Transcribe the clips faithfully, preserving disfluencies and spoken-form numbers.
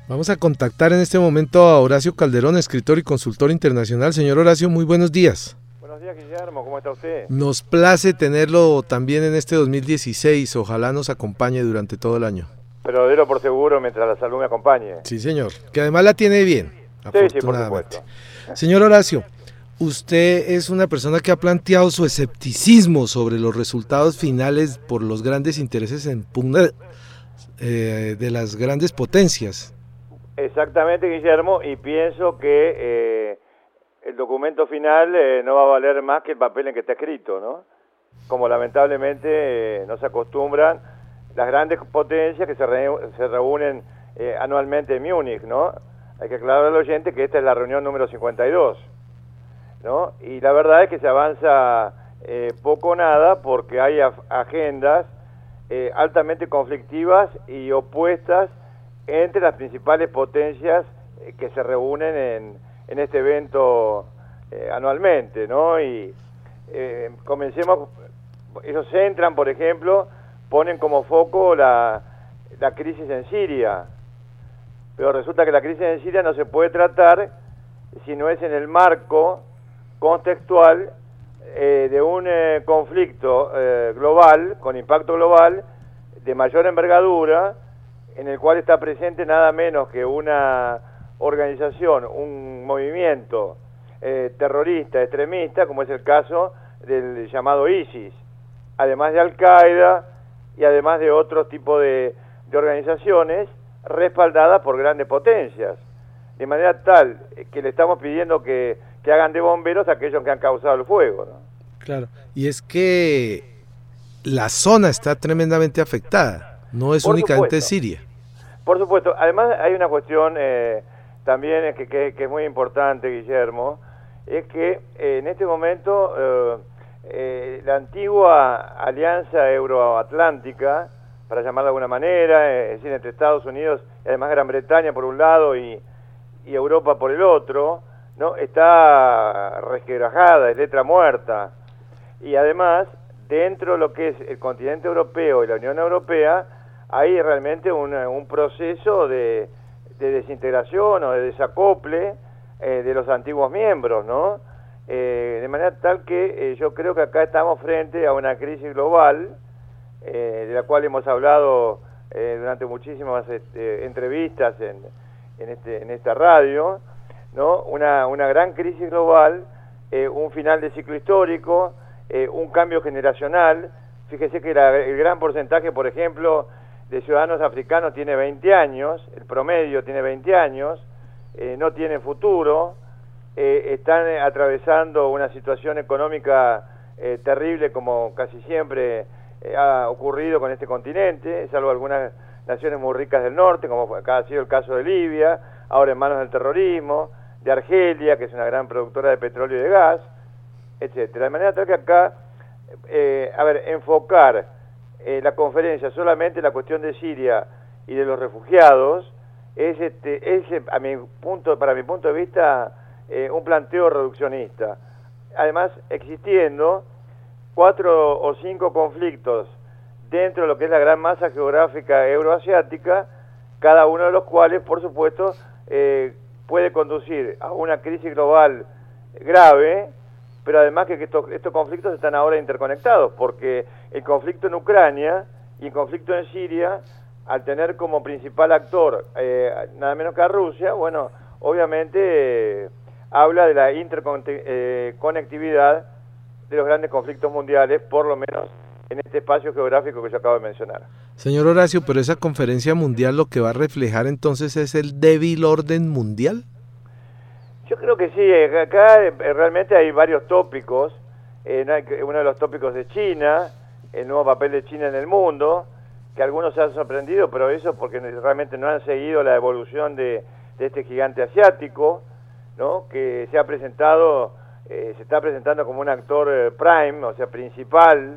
Vamos a contactar en este momento a Horacio Calderón, escritor y consultor internacional. Señor Horacio, muy buenos días. Buenos días, Guillermo, ¿cómo está usted? Nos place tenerlo también en este dos mil dieciséis, ojalá nos acompañe durante todo el año. Pero délo por seguro mientras la salud me acompañe. Sí, señor, que además la tiene bien, sí, sí, por afortunadamente. supuesto. Señor Horacio, usted es una persona que ha planteado su escepticismo sobre los resultados finales por los grandes intereses en pugna eh, de las grandes potencias. Exactamente, Guillermo, y pienso que eh, el documento final eh, no va a valer más que el papel en que está escrito, ¿no? Como lamentablemente eh, no se acostumbran las grandes potencias que se, re se reúnen eh, anualmente en Múnich, ¿no? Hay que aclarar al oyente que esta es la reunión número cincuenta y dos, ¿no? Y la verdad es que se avanza eh, poco o nada porque hay agendas eh, altamente conflictivas y opuestas entre las principales potencias eh, que se reúnen en, en este evento eh, anualmente, ¿no? Y eh, comencemos, ellos centran, por ejemplo, ponen como foco la, la crisis en Siria, pero resulta que la crisis en Siria no se puede tratar si no es en el marco contextual eh, de un eh, conflicto eh, global, con impacto global, de mayor envergadura, en el cual está presente nada menos que una organización, un movimiento eh, terrorista, extremista, como es el caso del llamado ISIS, además de Al-Qaeda y además de otros tipos de, de organizaciones respaldadas por grandes potencias, de manera tal que le estamos pidiendo que, que hagan de bomberos a aquellos que han causado el fuego, ¿no? Claro, y es que la zona está tremendamente afectada. No es Por únicamente supuesto. Siria. Por supuesto. Además hay una cuestión eh, también que, que, que es muy importante, Guillermo, es que eh, en este momento eh, eh, la antigua alianza euroatlántica, para llamarla de alguna manera, eh, es decir, entre Estados Unidos y además Gran Bretaña por un lado y, y Europa por el otro, ¿no? Está resquebrajada, es letra muerta. Y además, dentro de lo que es el continente europeo y la Unión Europea, hay realmente un, un proceso de, de desintegración o de desacople eh, de los antiguos miembros, ¿no? Eh, de manera tal que eh, yo creo que acá estamos frente a una crisis global, eh, de la cual hemos hablado eh, durante muchísimas este, entrevistas en, en, este, en esta radio, ¿no? Una, una gran crisis global, eh, un final de ciclo histórico, eh, un cambio generacional. Fíjese que la, el gran porcentaje, por ejemplo, de ciudadanos africanos tiene veinte años, el promedio tiene veinte años, eh, no tienen futuro, eh, están eh, atravesando una situación económica eh, terrible como casi siempre eh, ha ocurrido con este continente, salvo algunas naciones muy ricas del norte, como acá ha sido el caso de Libia, ahora en manos del terrorismo, de Argelia, que es una gran productora de petróleo y de gas, etcétera. De manera tal que acá, eh, a ver, enfocar Eh, la conferencia solamente la cuestión de Siria y de los refugiados es, este, es a mi punto, para mi punto de vista eh, un planteo reduccionista. Además, existiendo cuatro o cinco conflictos dentro de lo que es la gran masa geográfica euroasiática, cada uno de los cuales, por supuesto, eh, puede conducir a una crisis global grave, pero además que estos, estos conflictos están ahora interconectados, porque el conflicto en Ucrania y el conflicto en Siria, al tener como principal actor eh, nada menos que a Rusia, bueno, obviamente eh, habla de la interconectividad de los grandes conflictos mundiales, por lo menos en este espacio geográfico que yo acabo de mencionar. Señor Horacio, pero esa conferencia mundial lo que va a reflejar entonces es el débil orden mundial. Yo creo que sí, acá realmente hay varios tópicos, eh, uno de los tópicos de China, el nuevo papel de China en el mundo, que algunos se han sorprendido, pero eso porque realmente no han seguido la evolución de, de este gigante asiático, ¿no? Que se ha presentado, eh, se está presentando como un actor eh, prime, o sea, principal,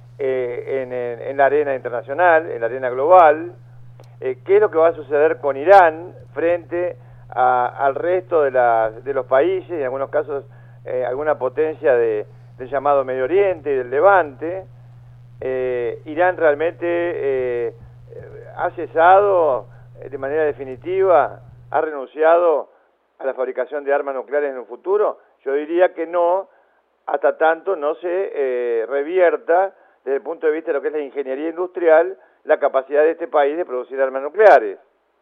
eh, en, en, en la arena internacional, en la arena global. Eh, ¿Qué es lo que va a suceder con Irán frente A, al resto de, la, de los países, en algunos casos eh, alguna potencia de, del llamado Medio Oriente y del Levante? Eh, Irán realmente eh, ha cesado eh, de manera definitiva ha renunciado a la fabricación de armas nucleares en un futuro? Yo diría que no, hasta tanto no se eh, revierta desde el punto de vista de lo que es la ingeniería industrial, la capacidad de este país de producir armas nucleares,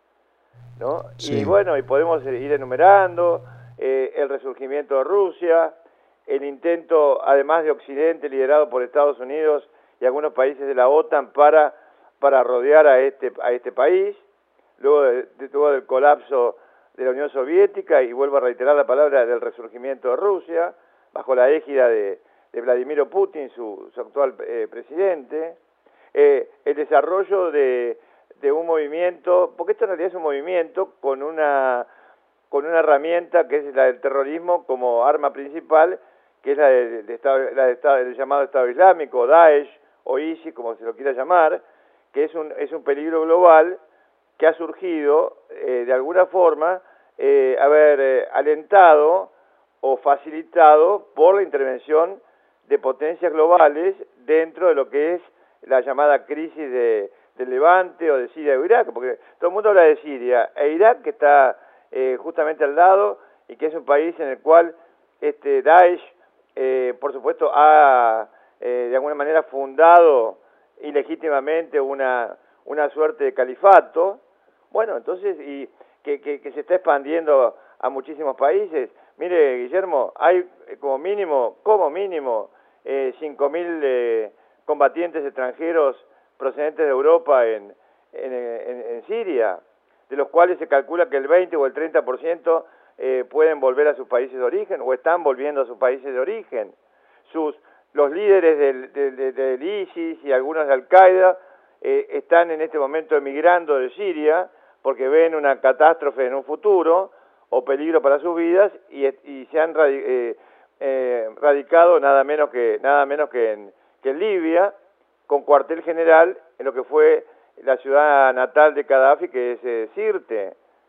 ¿no? Sí. Y bueno, y podemos ir enumerando eh, el resurgimiento de Rusia, el intento, además de Occidente, liderado por Estados Unidos y algunos países de la OTAN para, para rodear a este, a este país, luego, de, de, luego del colapso de la Unión Soviética, y vuelvo a reiterar la palabra del resurgimiento de Rusia, bajo la égida de, de Vladimir Putin, su, su actual eh, presidente, eh, el desarrollo de, de un movimiento, porque esto en realidad es un movimiento con una, con una herramienta que es la del terrorismo como arma principal, que es la, de, de estado, la de estado, del llamado Estado Islámico, Daesh, o ISIS, como se lo quiera llamar, que es un, es un peligro global que ha surgido, eh, de alguna forma, eh, haber eh, alentado o facilitado por la intervención de potencias globales dentro de lo que es la llamada crisis de, de Levante o de Siria o Irak, porque todo el mundo habla de Siria, e Irak, que está eh, justamente al lado, y que es un país en el cual este Daesh, eh, por supuesto, ha eh, de alguna manera fundado ilegítimamente una, una suerte de califato. Bueno, entonces, y que, que, que se está expandiendo a muchísimos países. Mire, Guillermo, hay como mínimo, como mínimo, eh, cinco mil eh, combatientes extranjeros procedentes de Europa en, en, en, en Siria, de los cuales se calcula que el veinte o el treinta por ciento eh, pueden volver a sus países de origen, o están volviendo a sus países de origen. Sus, los líderes del, del, del, del ISIS y algunos de Al-Qaeda eh, están en este momento emigrando de Siria, porque ven una catástrofe en un futuro, o peligro para sus vidas, y, y se han radi eh, eh, radicado nada menos que nada menos que en, que en Libia, con cuartel general en lo que fue la ciudad natal de Gaddafi, que es eh, Sirte.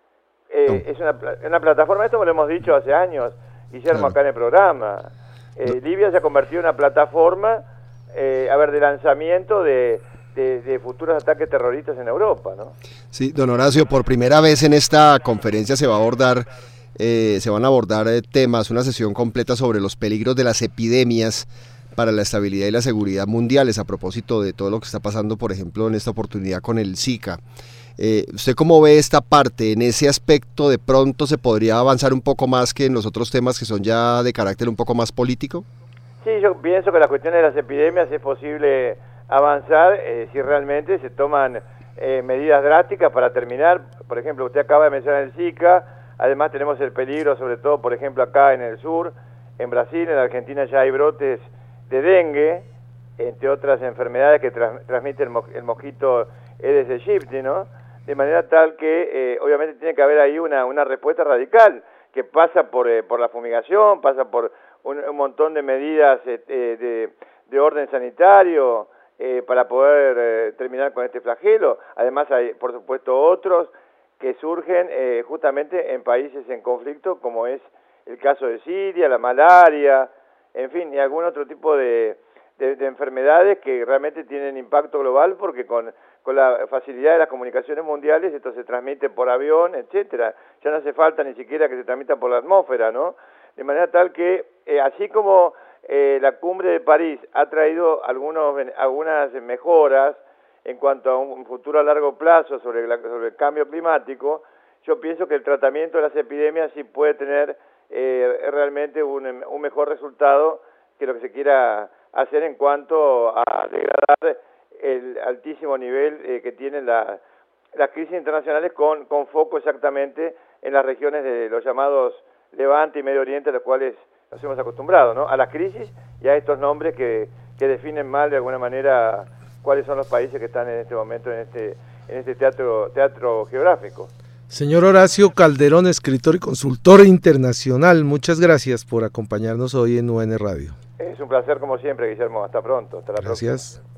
Eh, es una, una plataforma, esto me lo hemos dicho hace años, Guillermo, claro, acá en el programa. Eh, Libia se ha convertido en una plataforma, eh, a ver, de lanzamiento de... De, de futuros ataques terroristas en Europa, ¿no? Sí, don Horacio, por primera vez en esta conferencia se va a abordar, eh, se van a abordar eh, temas, una sesión completa sobre los peligros de las epidemias para la estabilidad y la seguridad mundiales, a propósito de todo lo que está pasando, por ejemplo, en esta oportunidad con el Zika. Eh, ¿Usted cómo ve esta parte? En ese aspecto, ¿de pronto se podría avanzar un poco más que en los otros temas que son ya de carácter un poco más político? Sí, yo pienso que la cuestión de las epidemias es posible avanzar eh, si realmente se toman eh, medidas drásticas para terminar. Por ejemplo, usted acaba de mencionar el Zika, además tenemos el peligro, sobre todo, por ejemplo, acá en el sur, en Brasil, en la Argentina ya hay brotes de dengue, entre otras enfermedades que trans transmite el, mo el mosquito Aedes aegypti, ¿no? De manera tal que, eh, obviamente, tiene que haber ahí una, una respuesta radical, que pasa por, eh, por la fumigación, pasa por un, un montón de medidas eh, de, de orden sanitario, Eh, para poder eh, terminar con este flagelo. Además hay, por supuesto, otros que surgen eh, justamente en países en conflicto, como es el caso de Siria, la malaria, en fin, y algún otro tipo de, de, de enfermedades que realmente tienen impacto global, porque con, con la facilidad de las comunicaciones mundiales esto se transmite por avión, etcétera. Ya no hace falta ni siquiera que se transmita por la atmósfera, ¿no? De manera tal que, eh, así como Eh, la cumbre de París ha traído algunos, algunas mejoras en cuanto a un futuro a largo plazo sobre, la, sobre el cambio climático, yo pienso que el tratamiento de las epidemias sí puede tener eh, realmente un, un mejor resultado que lo que se quiera hacer en cuanto a degradar el altísimo nivel eh, que tienen la, las crisis internacionales con, con foco exactamente en las regiones de los llamados Levante y Medio Oriente, a los cuales nos hemos acostumbrado, ¿no? A las crisis y a estos nombres que, que definen mal de alguna manera cuáles son los países que están en este momento en este, en este teatro, teatro geográfico. Señor Horacio Calderón, escritor y consultor internacional, muchas gracias por acompañarnos hoy en U N Radio. Es un placer como siempre, Guillermo. Hasta pronto. Hasta la próxima. Gracias.